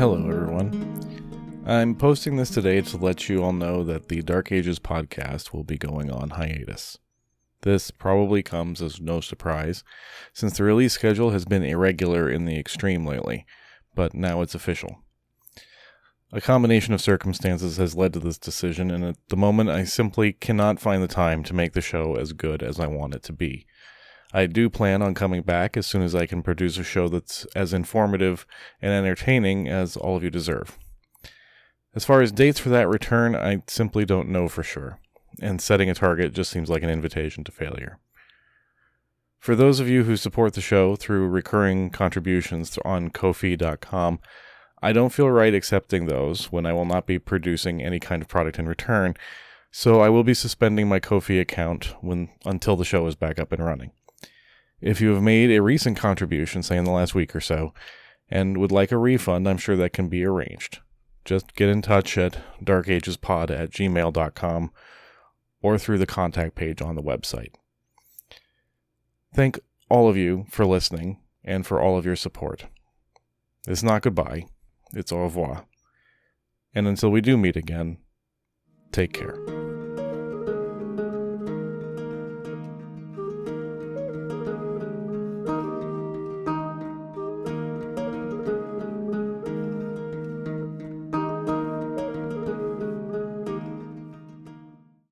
Hello, everyone. I'm posting this today to let you all know that the Dark Ages podcast will be going on hiatus. This probably comes as no surprise, since the release schedule has been irregular in the extreme lately, but now it's official. A combination of circumstances has led to this decision, and at the moment I simply cannot find the time to make the show as good as I want it to be. I do plan on coming back as soon as I can produce a show that's as informative and entertaining as all of you deserve. As far as dates for that return, I simply don't know for sure, and setting a target just seems like an invitation to failure. For those of you who support the show through recurring contributions on Ko-fi.com, I don't feel right accepting those when I will not be producing any kind of product in return, so I will be suspending my Ko-fi account until the show is back up and running. If you have made a recent contribution, say in the last week or so, and would like a refund, I'm sure that can be arranged. Just get in touch at darkagespod@gmail.com or through the contact page on the website. Thank all of you for listening and for all of your support. It's not goodbye, it's au revoir. And until we do meet again, take care.